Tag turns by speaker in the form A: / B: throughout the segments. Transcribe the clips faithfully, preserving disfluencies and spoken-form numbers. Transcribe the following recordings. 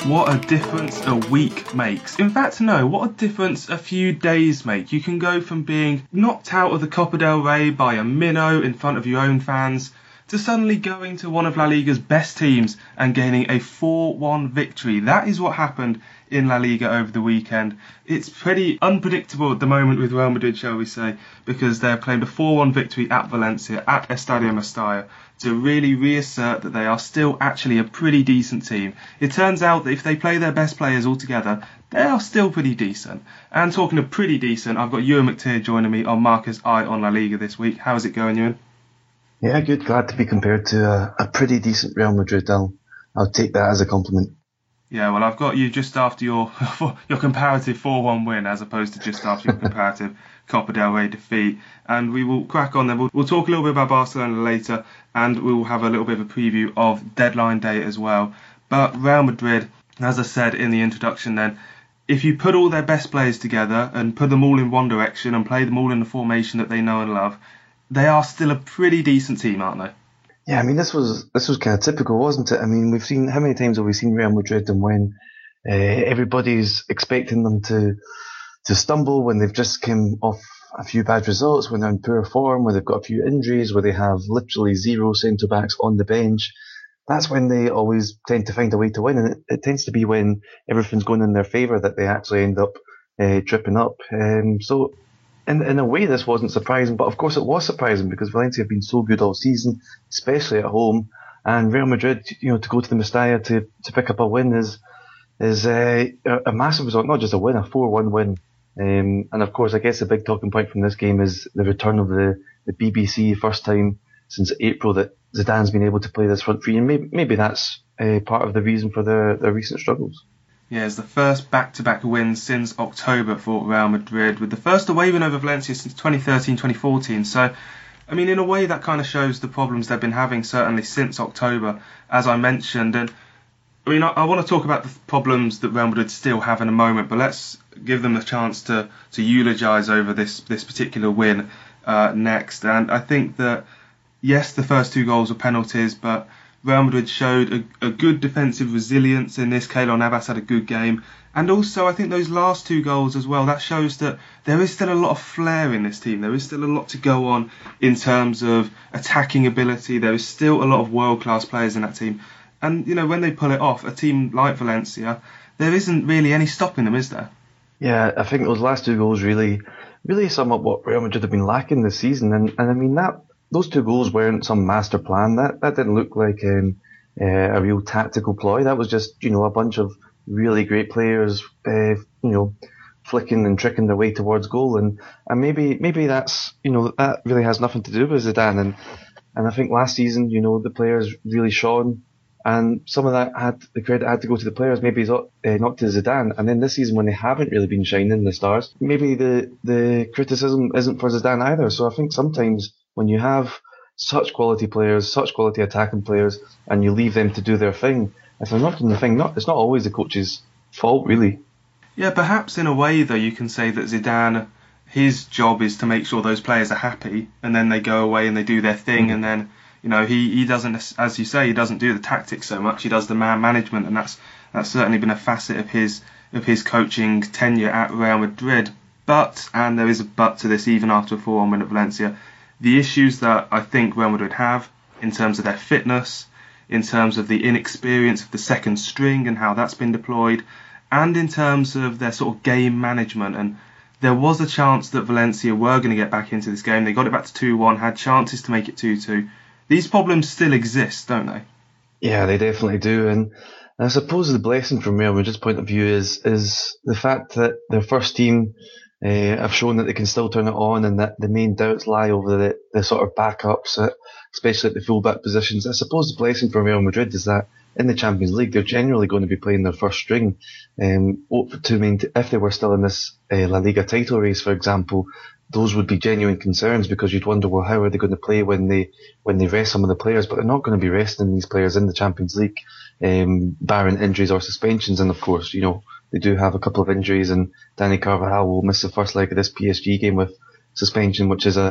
A: What a difference a week makes. In fact, no, what a difference a few days make. You can go from being knocked out of the Copa del Rey by a minnow in front of your own fans to suddenly going to one of La Liga's best teams and gaining a four one victory. That is what happened in La Liga over the weekend. It's pretty unpredictable at the moment with Real Madrid, shall we say, because they've claimed a four one victory at Valencia, at Estadio Mestalla, to really reassert that they are still actually a pretty decent team. It turns out that if they play their best players all together, they are still pretty decent. And talking of pretty decent, I've got Ewan McTeer joining me on Marcus Eye on La Liga this week. How's it going, Ewan?
B: Yeah, good. Glad to be compared to a, a pretty decent Real Madrid. I'll, I'll take that as a compliment.
A: Yeah, well, I've got you just after your your comparative four one win as opposed to just after your comparative Copa del Rey defeat. And we will crack on then. We'll, we'll talk a little bit about Barcelona later, and we will have a little bit of a preview of deadline day as well. But Real Madrid, as I said in the introduction then, if you put all their best players together and put them all in one direction and play them all in the formation that they know and love, they are still a pretty decent team, aren't they?
B: Yeah, I mean, this was this was kind of typical, wasn't it? I mean, we've seen, how many times have we seen Real Madrid, and when uh, everybody's expecting them to to stumble, when they've just come off a few bad results, when they're in poor form, where they've got a few injuries, where they have literally zero centre-backs on the bench, that's when they always tend to find a way to win. And it, it tends to be when everything's going in their favour that they actually end up uh, tripping up. Um, so... In, in a way, this wasn't surprising, but of course it was surprising because Valencia have been so good all season, especially at home. And Real Madrid, you know, to go to the Mestalla to, to pick up a win is is uh, a massive result, not just a win, a four one win. Um, and of course, I guess the big talking point from this game is the return of the, the B B C, first time since April that Zidane's been able to play this front three, and maybe, maybe that's uh, part of the reason for their, their recent struggles.
A: Yeah, it's the first back-to-back win since October for Real Madrid, with the first away win over Valencia since twenty thirteen twenty fourteen. So, I mean, in a way, that kind of shows the problems they've been having, certainly since October, as I mentioned. And, I mean, I, I want to talk about the problems that Real Madrid still have in a moment, but let's give them the chance to, to eulogise over this, this particular win uh, next. And I think that, yes, the first two goals were penalties, but Real Madrid showed a, a good defensive resilience in this. Keylor Navas had a good game. And also, I think those last two goals as well, that shows that there is still a lot of flair in this team. There is still a lot to go on in terms of attacking ability. There is still a lot of world-class players in that team. And, you know, when they pull it off, a team like Valencia, there isn't really any stopping them, is there?
B: Yeah, I think those last two goals really, really sum up what Real Madrid have been lacking this season. And, and I mean, that those two goals weren't some master plan. That that didn't look like um, uh, a real tactical ploy. That was just, you know, a bunch of really great players, uh, you know, flicking and tricking their way towards goal. And, and maybe maybe that's, you know, that really has nothing to do with Zidane. And and I think last season, you know, the players really shone, and some of that had the credit had to go to the players. Maybe not, uh, not to Zidane. And then this season, when they haven't really been shining, the stars, maybe the the criticism isn't for Zidane either. So I think sometimes when you have such quality players, such quality attacking players, and you leave them to do their thing, if they're not doing the thing, not, it's not always the coach's fault, really.
A: Yeah, perhaps in a way, though, you can say that Zidane, his job is to make sure those players are happy, and then they go away and they do their thing, mm-hmm. and then, you know, he, he doesn't, as you say, he doesn't do the tactics so much, he does the man management, and that's that's certainly been a facet of his of his coaching tenure at Real Madrid. But, and there is a but to this, even after a four one win at Valencia, the issues that I think Real Madrid have in terms of their fitness, in terms of the inexperience of the second string and how that's been deployed, and in terms of their sort of game management. And there was a chance that Valencia were going to get back into this game. They got it back to two one, had chances to make it two two. These problems still exist, don't they?
B: Yeah, they definitely do. And I suppose the blessing from Real Madrid's point of view is is the fact that their first team Uh, have shown that they can still turn it on, and that the main doubts lie over the, the sort of backups, at, especially at the fullback positions. I suppose the blessing for Real Madrid is that in the Champions League, they're generally going to be playing their first string. Um, to maintain, if they were still in this uh, La Liga title race, for example, those would be genuine concerns, because you'd wonder, well, how are they going to play when they when they rest some of the players? But they're not going to be resting these players in the Champions League, um, barring injuries or suspensions. And of course, you know, they do have a couple of injuries, and Dani Carvajal will miss the first leg of this P S G game with suspension, which is a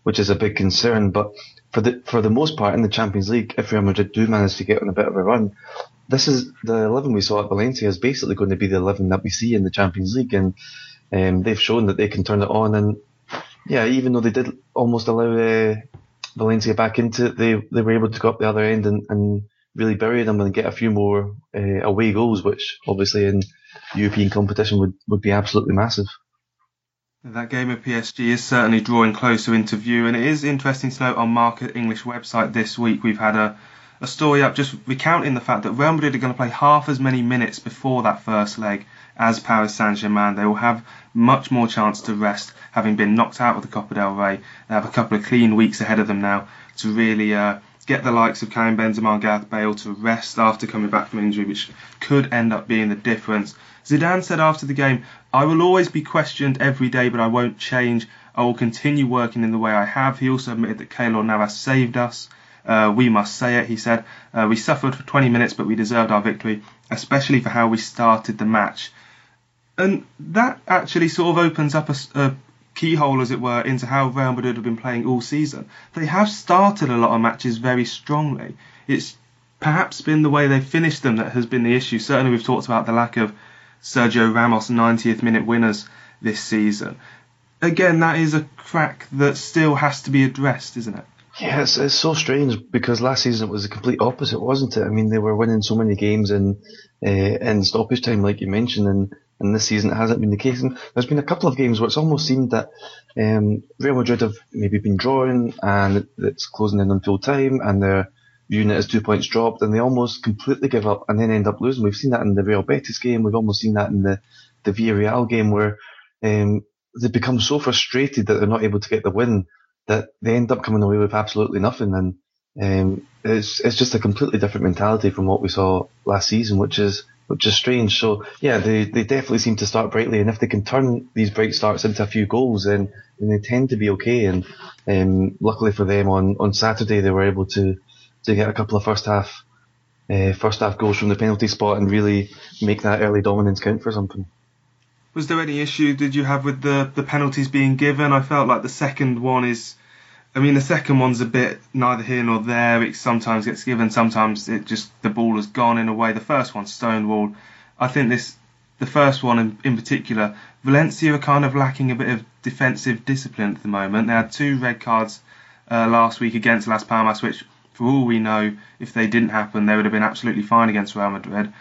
B: which is a big concern. But for the for the most part in the Champions League, if Real Madrid do manage to get on a bit of a run, this is the eleven we saw at Valencia is basically going to be the eleven that we see in the Champions League, and um, they've shown that they can turn it on. And yeah, even though they did almost allow uh, Valencia back into it, they they were able to go up the other end and, and really bury them and get a few more uh, away goals, which obviously in European competition would, would be absolutely massive.
A: That game of P S G is certainly drawing closer into view, and it is interesting to note on Marca English website this week we've had a, a story up just recounting the fact that Real Madrid are going to play half as many minutes before that first leg as Paris Saint-Germain. They will have much more chance to rest, having been knocked out of the Copa del Rey. They have a couple of clean weeks ahead of them now to really uh, get the likes of Karim Benzema and Gareth Bale to rest after coming back from injury, which could end up being the difference. Zidane said after the game, "I will always be questioned every day, but I won't change. I will continue working in the way I have." He also admitted that Keylor Navas saved us. Uh, we must say it, he said. Uh, we suffered for twenty minutes, but we deserved our victory, especially for how we started the match. And that actually sort of opens up a, a keyhole, as it were, into how Real Madrid have been playing all season. They have started a lot of matches very strongly. It's perhaps been the way they've finished them that has been the issue. Certainly we've talked about the lack of Sergio Ramos ninetieth minute winners this season. Again, that is a crack that still has to be addressed, isn't it?
B: Yeah, it's, it's so strange because last season it was the complete opposite, wasn't it? I mean, they were winning so many games in uh, in stoppage time, like you mentioned, and, and this season it hasn't been the case. And there's been a couple of games where it's almost seemed that um, Real Madrid have maybe been drawing and it's closing in on full time and they're viewing it as two points dropped and they almost completely give up and then end up losing. We've seen that in the Real Betis game. We've almost seen that in the, the Villarreal game where um, they become so frustrated that they're not able to get the win that they end up coming away with absolutely nothing. And um, it's it's just a completely different mentality from what we saw last season, which is which is strange. So yeah, they, they definitely seem to start brightly, and if they can turn these bright starts into a few goals, then, then they tend to be okay. And um, luckily for them, on, on Saturday they were able to, to get a couple of first half uh, first half goals from the penalty spot and really make that early dominance count for something.
A: Was there any issue did you have with the, the penalties being given? I felt like the second one is, I mean, the second one's a bit neither here nor there. It sometimes gets given, sometimes it just, the ball has gone in a way. The first one's stonewalled. I think this, the first one in, in particular, Valencia are kind of lacking a bit of defensive discipline at the moment. They had two red cards uh, last week against Las Palmas, which, for all we know, if they didn't happen, they would have been absolutely fine against Real Madrid.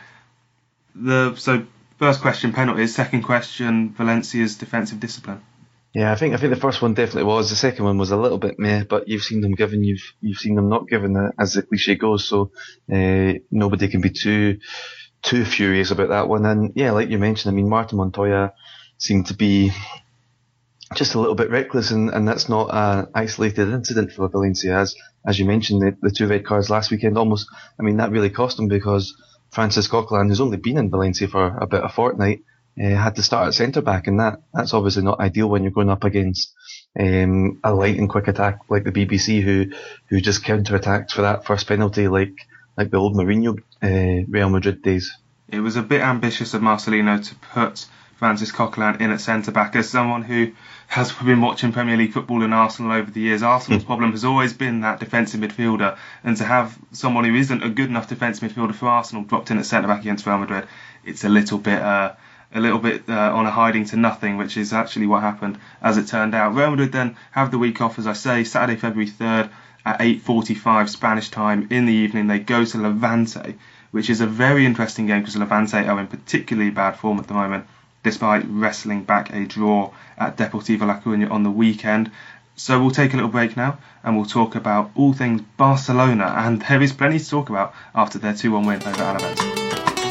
A: The so. First question, penalties. Second question, Valencia's defensive discipline.
B: Yeah, I think I think the first one definitely was. The second one was a little bit meh, but you've seen them given, you've you've seen them not given, as the cliche goes. So uh, nobody can be too too furious about that one. And yeah, like you mentioned, I mean, Martin Montoya seemed to be just a little bit reckless, and, and that's not an isolated incident for Valencia. As as you mentioned, the, the two red cards last weekend almost, I mean, that really cost them because Francis Coquelin, who's only been in Valencia for about a fortnight, uh, had to start at centre-back, and that, that's obviously not ideal when you're going up against um, a light and quick attack like the B B C, who who just counter-attacked for that first penalty like like the old Mourinho uh, Real Madrid days.
A: It was a bit ambitious of Marcelino to put Francis Coquelin in at centre-back. As someone who has been watching Premier League football in Arsenal over the years, Arsenal's problem has always been that defensive midfielder, and to have someone who isn't a good enough defensive midfielder for Arsenal dropped in at centre-back against Real Madrid, it's a little bit uh, a little bit uh, on a hiding to nothing, which is actually what happened as it turned out. Real Madrid then have the week off, as I say, Saturday, February third at eight forty-five Spanish time in the evening. They go to Levante, which is a very interesting game because Levante are in particularly bad form at the moment, despite wrestling back a draw at Deportivo La Coruña on the weekend. So we'll take a little break now and we'll talk about all things Barcelona, and there is plenty to talk about after their two one win over Alaves.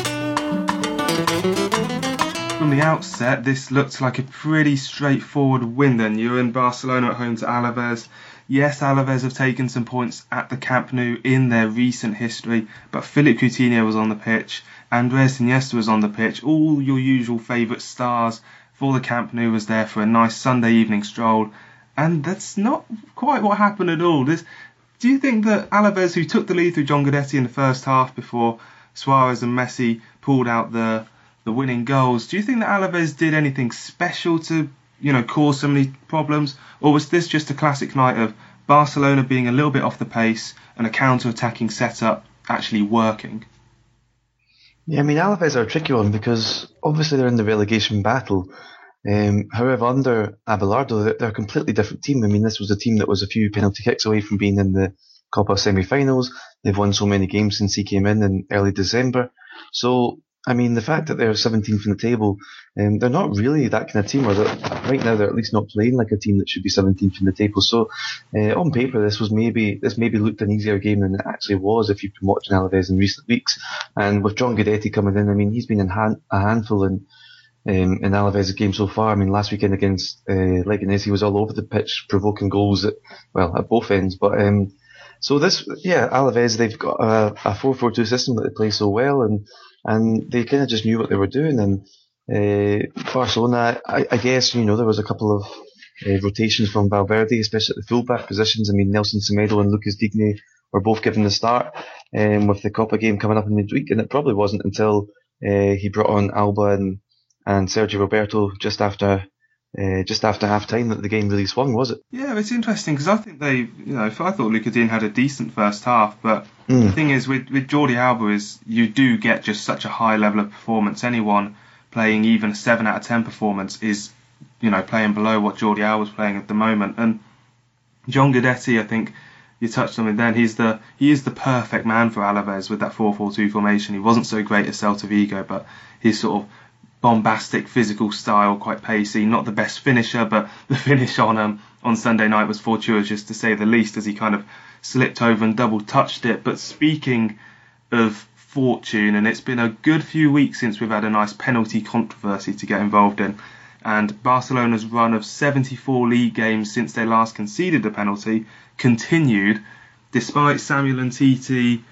A: From the outset, this looked like a pretty straightforward win then. You're in Barcelona at home to Alaves. Yes, Alaves have taken some points at the Camp Nou in their recent history, but Philippe Coutinho was on the pitch, Andres Iniesta was on the pitch, all your usual favourite stars for the Camp Nou was there for a nice Sunday evening stroll, and that's not quite what happened at all. This, do you think that Alaves, who took the lead through John Guidetti in the first half before Suarez and Messi pulled out the, the winning goals, do you think that Alaves did anything special to you know, caused so many problems? Or was this just a classic night of Barcelona being a little bit off the pace and a counter-attacking setup actually working?
B: Yeah, I mean, Alaves are a tricky one because obviously they're in the relegation battle. Um, however, under Abelardo, they're, they're a completely different team. I mean, this was a team that was a few penalty kicks away from being in the Copa semi-finals. They've won so many games since he came in in early December. So, I mean, the fact that they're seventeenth in the table, um, they're not really that kind of team, or right now they're at least not playing like a team that should be seventeenth in the table. So, uh, on paper, this was maybe this maybe looked an easier game than it actually was if you've been watching Alaves in recent weeks. And with John Guidetti coming in, I mean, he's been in hand, a handful in um, in Alaves' game so far. I mean, last weekend against uh, Leganés, he was all over the pitch, provoking goals at well at both ends. But um, so this, yeah, Alaves, they've got a, a four four two system that they play so well, and and they kind of just knew what they were doing. And uh, Barcelona, I, I guess, you know, there was a couple of uh, rotations from Valverde, especially at the fullback positions. I mean, Nelson Semedo and Lucas Digne were both given the start um, with the Copa game coming up in midweek, and it probably wasn't until uh, he brought on Alba and, and Sergio Roberto just after uh, just after half time that the game really swung, was it?
A: Yeah, it's interesting because I think they, you know, if I thought Lucas Digne had a decent first half, but
B: Mm.
A: the thing is with with Jordi Alba is you do get just such a high level of performance. Anyone playing even a seven out of ten performance is, you know, playing below what Jordi Alba's playing at the moment. And John Guidetti, I think you touched on it then. He's the he is the perfect man for Alaves with that four four two formation. He wasn't so great at Celta Vigo, but his sort of bombastic physical style, quite pacey, not the best finisher, but the finish on um, on Sunday night was fortuitous to say the least, as he kind of slipped over and double touched it. But speaking of fortune, and it's been a good few weeks since we've had a nice penalty controversy to get involved in, and Barcelona's run of seventy-four league games since they last conceded a penalty continued, despite Samuel Umtiti.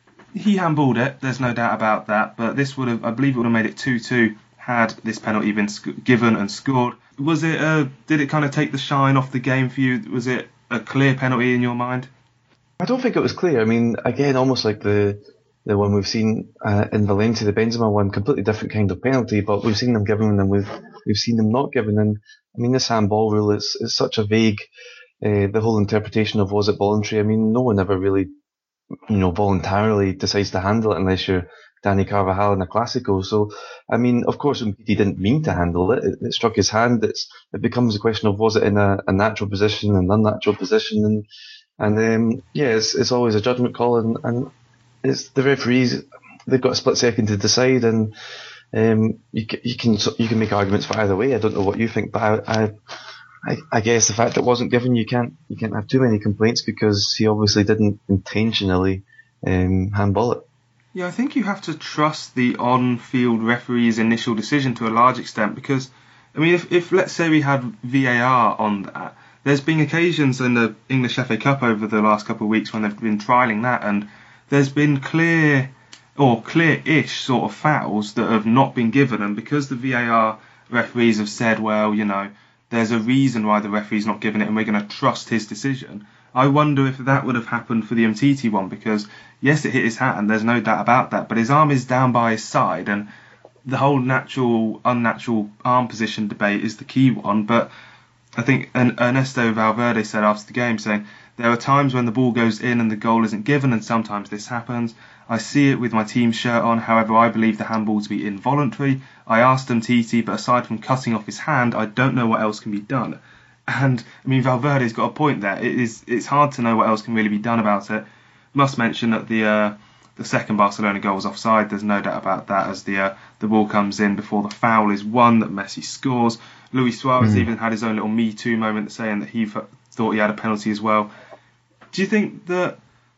A: He handballed it, there's no doubt about that, but this would have, I believe it would have made it two two had this penalty been sc- given and scored. Was it, uh, did it kind of take the shine off the game for you? Was it a clear penalty in your mind?
B: I don't think it was clear. I mean, again, almost like the the one we've seen uh, in Valencia, the Benzema one, completely different kind of penalty, but we've seen them given and we've we've seen them not given. And I mean, this handball rule is, is such a vague, uh, the whole interpretation of was it voluntary. I mean, no one ever really, you know, voluntarily decides to handle it unless you're Danny Carvajal in a Clásico. So, I mean, of course, he didn't mean to handle it. It, it struck his hand. It's it becomes a question of was it in a, a natural position, an unnatural position, and and um, yeah, it's it's always a judgment call, and, and it's the referees. They've got a split second to decide, and um, you you can you can make arguments for either way. I don't know what you think, but I. I I, I guess the fact that it wasn't given, you can't you can't have too many complaints because he obviously didn't intentionally um, handball it.
A: Yeah, I think you have to trust the on-field referee's initial decision to a large extent because, I mean, if, if let's say we had V A R on that, there's been occasions in the English F A Cup over the last couple of weeks when they've been trialling that, and there's been clear or clear-ish sort of fouls that have not been given, and because the V A R referees have said, well, you know, there's a reason why the referee's not giving it and we're going to trust his decision. I wonder if that would have happened for the Umtiti one because, yes, it hit his hand, there's no doubt about that, but his arm is down by his side and the whole natural, unnatural arm position debate is the key one. But I think Ernesto Valverde said after the game, saying, there are times when the ball goes in and the goal isn't given and sometimes this happens. I see it with my team shirt on, however, I believe the handball to be involuntary. I asked Umtiti, but aside from cutting off his hand, I don't know what else can be done. And, I mean, Valverde's got a point there. It is, it's hard to know what else can really be done about it. Must mention that the uh, the second Barcelona goal was offside. There's no doubt about that as the uh, the ball comes in before the foul is won that Messi scores. Luis Suarez mm. even had his own little Me Too moment saying that he f- thought he had a penalty as well. Do you think that...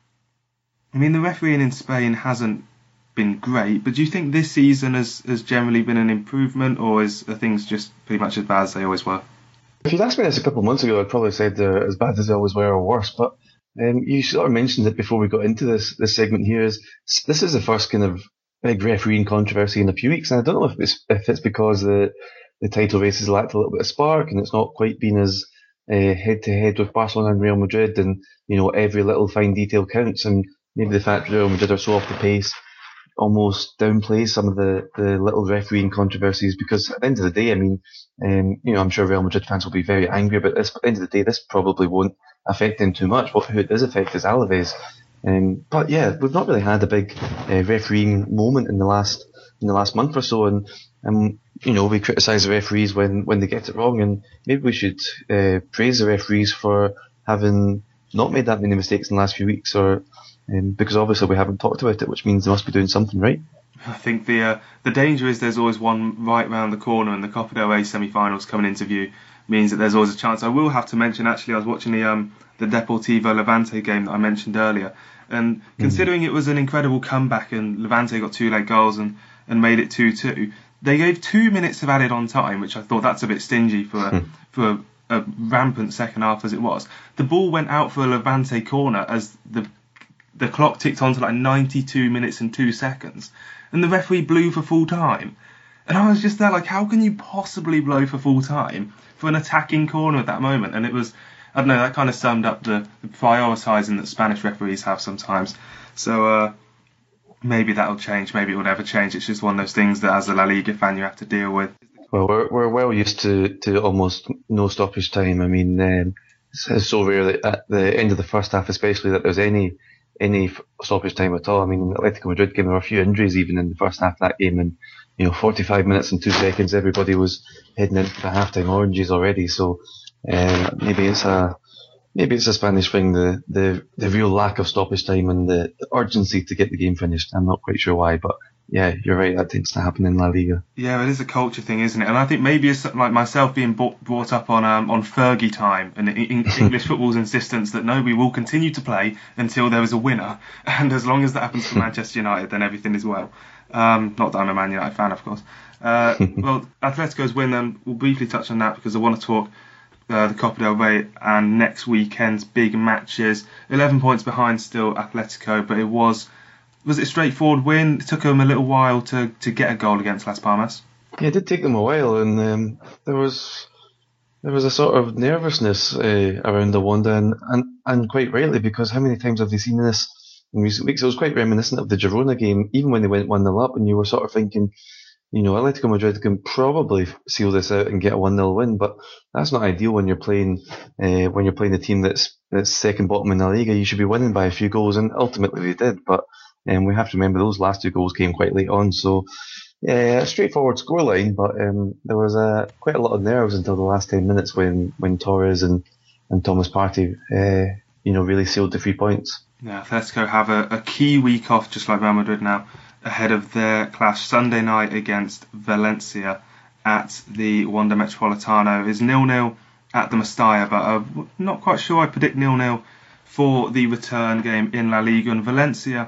A: I mean, the refereeing in Spain hasn't been great, but do you think this season has, has generally been an improvement, or is, are things just pretty much as bad as they always were?
B: If you'd asked me this a couple of months ago, I'd probably said they're as bad as they always were or worse, but um, you sort of mentioned it before we got into this this segment here, is this is the first kind of big refereeing controversy in a few weeks, and I don't know if it's, if it's because the, the title race has lacked a little bit of spark and it's not quite been as uh, head-to-head with Barcelona and Real Madrid, and, you know, every little fine detail counts, and maybe the fact Real Madrid are so off the pace almost downplays some of the, the little refereeing controversies, because at the end of the day, I mean, um, you know, I'm sure Real Madrid fans will be very angry about this, but at the end of the day, this probably won't affect them too much. What who it does affect is Alaves. Um, but yeah, we've not really had a big uh, refereeing moment in the last in the last month or so, and um, you know, we criticise the referees when, when they get it wrong, and maybe we should uh, praise the referees for having not made that many mistakes in the last few weeks, or um, because obviously we haven't talked about it, which means they must be doing something right.
A: I think the uh, the danger is there's always one right round the corner, and the Copa del Rey semi-finals coming into view means that there's always a chance. I will have to mention, actually, I was watching the um, the Deportivo Levante game that I mentioned earlier, and considering mm. it was an incredible comeback and Levante got two late goals and, and made it two two, they gave two minutes of added on time, which I thought that's a bit stingy for a, for a, a rampant second half as it was. The ball went out for a Levante corner as the the clock ticked on to like ninety-two minutes and two seconds, and the referee blew for full time. And I was just there like, how can you possibly blow for full time for an attacking corner at that moment? And it was, I don't know, that kind of summed up the, the prioritising that Spanish referees have sometimes. So uh, maybe that'll change, maybe it will never change. It's just one of those things that as a La Liga fan you have to deal with.
B: Well, we're we're well used to, to almost no stoppage time. I mean, um, it's, it's so rare that at the end of the first half, especially, that there's any any stoppage time at all. I mean, in the Atletico Madrid game, there were a few injuries even in the first half of that game, and you know, forty-five minutes and two seconds, everybody was heading into the halftime oranges already. So uh, maybe it's a maybe it's a Spanish thing, the the, the real lack of stoppage time and the, the urgency to get the game finished. I'm not quite sure why, but yeah, you're right, that tends to happen in La Liga.
A: Yeah, it is a culture thing, isn't it? And I think maybe it's like myself being brought, brought up on um, on Fergie time and English football's insistence that no, we will continue to play until there is a winner, and as long as that happens for Manchester United, then everything is well. Um, not that I'm a Man United fan, of course. Uh, well, Atletico's win, then we'll briefly touch on that because I want to talk uh, the Copa del Rey and next weekend's big matches. eleven points behind still, Atletico, but it was was it a straightforward win? It took them a little while to, to get a goal against Las Palmas.
B: Yeah, it did take them a while, and um, there was there was a sort of nervousness uh, around the Wanda, and, and and quite rightly, because how many times have they seen this in recent weeks? It was quite reminiscent of the Girona game, even when they went one nil up, and you were sort of thinking, you know, Atletico Madrid can probably seal this out and get a one nil win, but that's not ideal when you're playing uh, when you're playing a team that's that's second bottom in La Liga. You should be winning by a few goals, and ultimately they did, but um, we have to remember those last two goals came quite late on, so yeah, a straightforward scoreline, but um, there was uh, quite a lot of nerves until the last ten minutes when, when Torres and, and Thomas Partey uh, you know, really sealed the three points.
A: Yeah, Atletico have a, a key week off, just like Real Madrid now, ahead of their clash Sunday night against Valencia at the Wanda Metropolitano. Is nil nil at the Mestalla, but I'm not quite sure. I predict nil nil for the return game in La Liga. And Valencia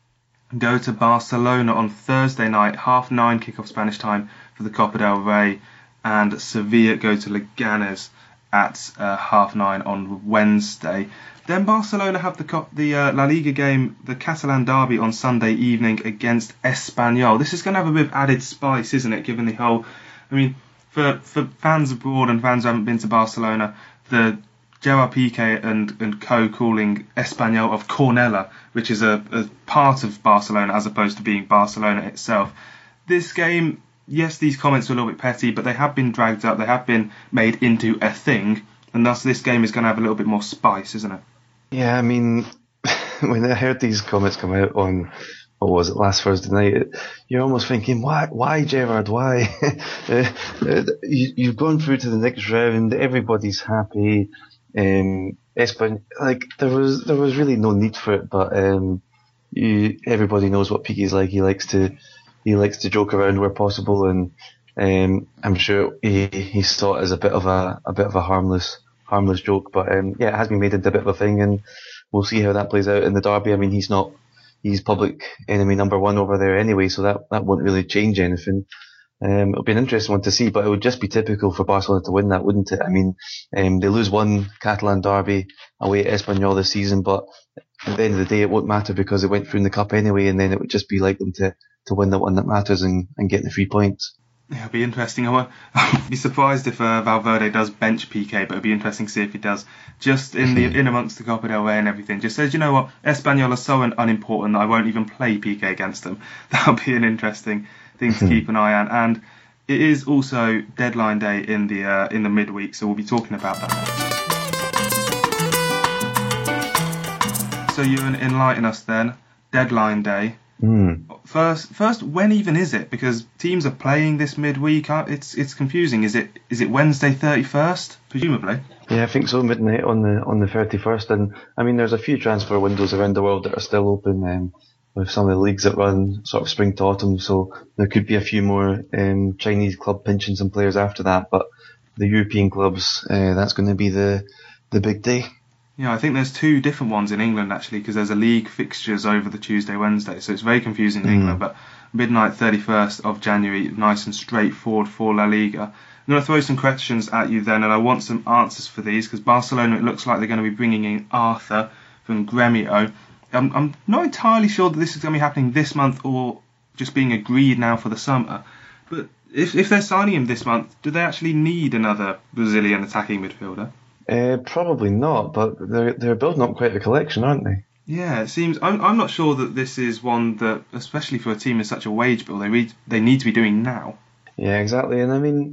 A: go to Barcelona on Thursday night, half nine kickoff Spanish time for the Copa del Rey, and Sevilla go to Leganes at uh, half nine on Wednesday. Then Barcelona have the the uh, La Liga game, the Catalan derby on Sunday evening against Espanyol. This is going to have a bit of added spice, isn't it, given the whole... I mean, for, for fans abroad and fans who haven't been to Barcelona, the Gerard Piqué and, and co calling Espanyol of Cornella, which is a, a part of Barcelona as opposed to being Barcelona itself. This game, yes, these comments are a little bit petty, but they have been dragged up, they have been made into a thing, and thus this game is going to have a little bit more spice, isn't it?
B: Yeah, I mean, when I heard these comments come out on, what was it, last Thursday night, it, you're almost thinking, why, why, Gerard, why? uh, uh, you, you've gone through to the next round, everybody's happy. Um, Espan- like there was there was really no need for it, but um, you, everybody knows what Piqué's like. He likes to he likes to joke around where possible, and um, I'm sure he he saw it as a bit of a a bit of a harmless harmless joke. But um, yeah, it has been made into a bit of a thing, and we'll see how that plays out in the derby. I mean, he's not he's public enemy number one over there anyway, so that that won't really change anything. Um, it'll be an interesting one to see, but it would just be typical for Barcelona to win that, wouldn't it? I mean, um, they lose one Catalan derby away at Espanyol this season, but at the end of the day, it won't matter because they went through in the cup anyway, and then it would just be like them to, to win the one that matters and, and get the three points.
A: Yeah, it'll be interesting. I won't, I'll be surprised if uh, Valverde does bench P K, but it'll be interesting to see if he does. Just in the in amongst the Copa del Rey and everything, just says, you know what, Espanyol are so un- unimportant that I won't even play P K against them. That'll be an interesting thing to keep an eye on. And it is also deadline day in the uh, in the midweek, so we'll be talking about that next. So you enlighten us then. Deadline day.
B: Mm.
A: First, first, when even is it? Because teams are playing this midweek. It's it's confusing. Is it is it Wednesday thirty-first? Presumably.
B: Yeah, I think so. Midnight on the on the thirty-first, and I mean, there's a few transfer windows around the world that are still open. Um, with some of the leagues that run sort of spring to autumn, so there could be a few more um, Chinese club pinching some players after that. But the European clubs, uh, that's going to be the the big day.
A: Yeah, I think there's two different ones in England actually, because there's a league fixtures over the Tuesday, Wednesday, so it's very confusing in mm. England. But midnight thirty-first of January, nice and straightforward for La Liga. I'm going to throw some questions at you then, and I want some answers for these, because Barcelona, it looks like they're going to be bringing in Arthur from Gremio. I'm, I'm not entirely sure that this is going to be happening this month or just being agreed now for the summer. But if if they're signing him this month, do they actually need another Brazilian attacking midfielder?
B: Uh, probably not, but they're they're building up quite a collection, aren't they?
A: Yeah, it seems. I'm I'm not sure that this is one that, especially for a team in such a wage bill, they re- they need to be doing now.
B: Yeah, exactly. And I mean,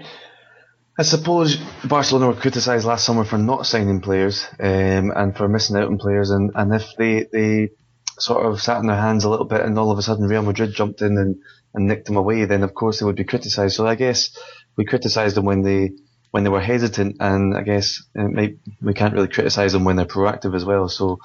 B: I suppose Barcelona were criticised last summer for not signing players um, and for missing out on players, and, and if they they sort of sat on their hands a little bit and all of a sudden Real Madrid jumped in and, and nicked them away, then of course they would be criticised. So I guess we criticised them when they when they were hesitant, and I guess uh, may, we can't really criticise them when they're proactive as well. So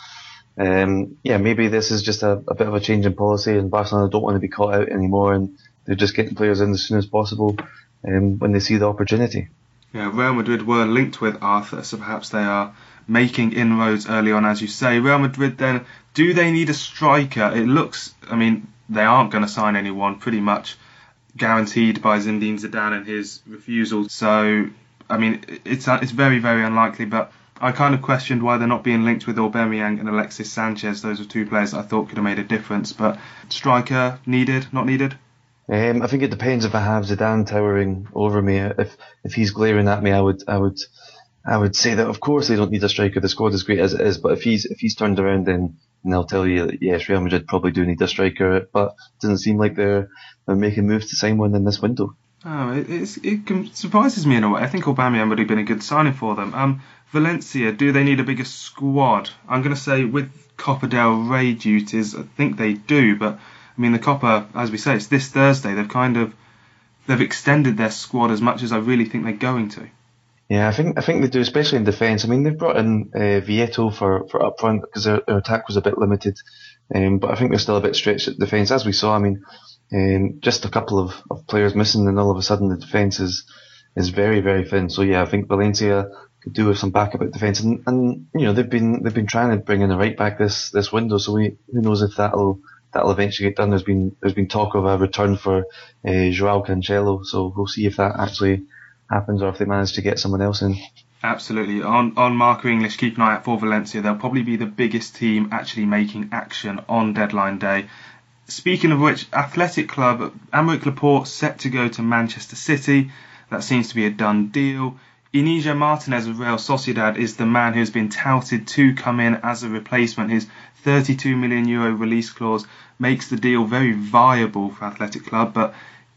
B: um, yeah, maybe this is just a, a bit of a change in policy, and Barcelona don't want to be caught out anymore, and they're just getting players in as soon as possible um, when they see the opportunity.
A: Yeah, Real Madrid were linked with Arthur, so perhaps they are making inroads early on, as you say. Real Madrid then, do they need a striker? It looks, I mean, they aren't going to sign anyone, pretty much guaranteed by Zinedine Zidane and his refusal. So, I mean, it's it's very, very unlikely, but I kind of questioned why they're not being linked with Aubameyang and Alexis Sanchez. Those are two players that I thought could have made a difference, but striker needed, not needed?
B: Um, I think it depends if I have Zidane towering over me. If if he's glaring at me, I would I would I would say that of course they don't need a striker. The squad is great as it is. But if he's if he's turned around, then and they'll tell you that yes, Real Madrid probably do need a striker. But it doesn't seem like they're they're making moves to sign one in this window.
A: Oh, it it's, it surprises me in a way. I think Aubameyang would have been a good signing for them. Um, Valencia, do they need a bigger squad? I'm going to say with Copa del Rey duties, I think they do. But I mean, the Copa, as we say, it's this Thursday. They've kind of they've extended their squad as much as I really think they're going to.
B: Yeah, I think I think they do, especially in defence. I mean, they've brought in uh, Vieto for, for up front because their, their attack was a bit limited, um, but I think they're still a bit stretched at defence, as we saw. I mean, um, just a couple of, of players missing, and all of a sudden the defence is is very very thin. So yeah, I think Valencia could do with some backup at defence, and, and you know they've been they've been trying to bring in a right back this this window. So we who knows if that'll that'll eventually get done. There's been there's been talk of a return for uh, Joao Cancelo, so we'll see if that actually happens or if they manage to get someone else in.
A: Absolutely. On on Marca English, keep an eye out for Valencia. They'll probably be the biggest team actually making action on deadline day. Speaking of which, Athletic Club, Aymeric Laporte set to go to Manchester City. That seems to be a done deal. Inigo Martinez of Real Sociedad is the man who's been touted to come in as a replacement. His thirty-two million euro release clause makes the deal very viable for Athletic Club, but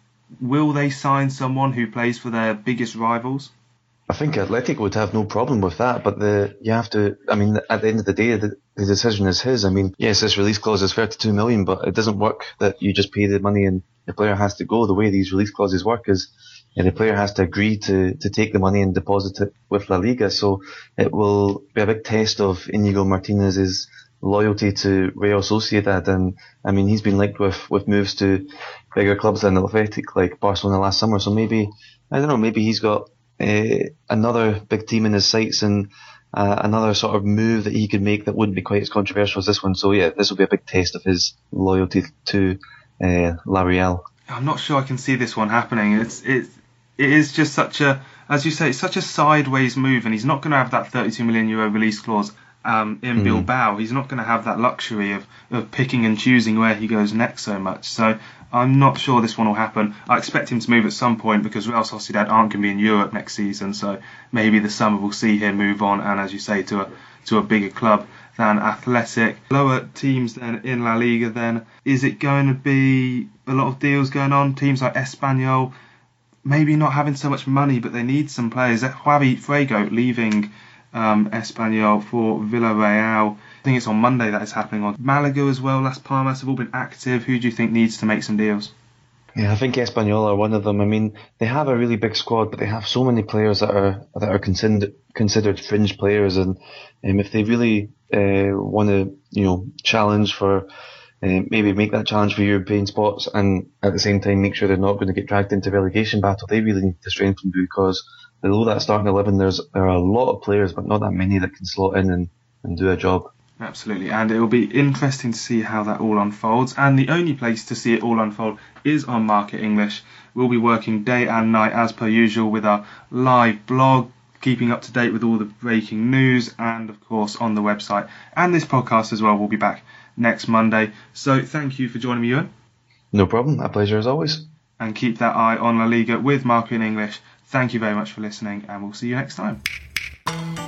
A: will they sign someone who plays for their biggest rivals?
B: I think Athletic would have no problem with that, but the you have to. I mean, at the end of the day, the, the decision is his. I mean, yes, this release clause is thirty-two million, but it doesn't work that you just pay the money and the player has to go. The way these release clauses work is yeah, the player has to agree to, to take the money and deposit it with La Liga. So it will be a big test of Inigo Martinez's loyalty to Real Sociedad, and I mean he's been linked with, with moves to bigger clubs than Athletic, like Barcelona last summer. So maybe I don't know, maybe he's got uh, another big team in his sights and uh, another sort of move that he could make that wouldn't be quite as controversial as this one. So yeah, this will be a big test of his loyalty to uh, La Real.
A: I'm not sure I can see this one happening. It's it's it is just such a, as you say, it's such a sideways move, and he's not going to have that thirty-two million euro release clause um, in mm. Bilbao. He's not going to have that luxury of, of picking and choosing where he goes next so much. So I'm not sure this one will happen. I expect him to move at some point because Real Sociedad aren't going to be in Europe next season. So maybe this summer we'll see him move on and, as you say, to a to a bigger club than Athletic. Lower teams then in La Liga then. Is it going to be a lot of deals going on? Teams like Espanyol maybe not having so much money, but they need some players. Javi Frigo leaving um, Espanyol for Villarreal. I think it's on Monday that is happening. On Malaga as well, Las Palmas have all been active. Who do you think needs to make some deals?
B: Yeah, I think Espanyol are one of them. I mean, they have a really big squad, but they have so many players that are that are considered considered fringe players, and um, if they really uh, want to, you know, challenge for uh, maybe make that challenge for European spots, and at the same time make sure they're not going to get dragged into relegation battle, they really need to strengthen, because below that starting eleven, there's there are a lot of players, but not that many that can slot in and, and do a job.
A: Absolutely, and it will be interesting to see how that all unfolds, and the only place to see it all unfold is on Market English. We'll be working day and night as per usual with our live blog, keeping up to date with all the breaking news, and of course on the website, and this podcast as well. We'll be back next Monday, so thank you for joining me, Ewan.
B: No problem, a pleasure as always.
A: And keep that eye on La Liga with Market English. Thank you very much for listening, and we'll see you next time.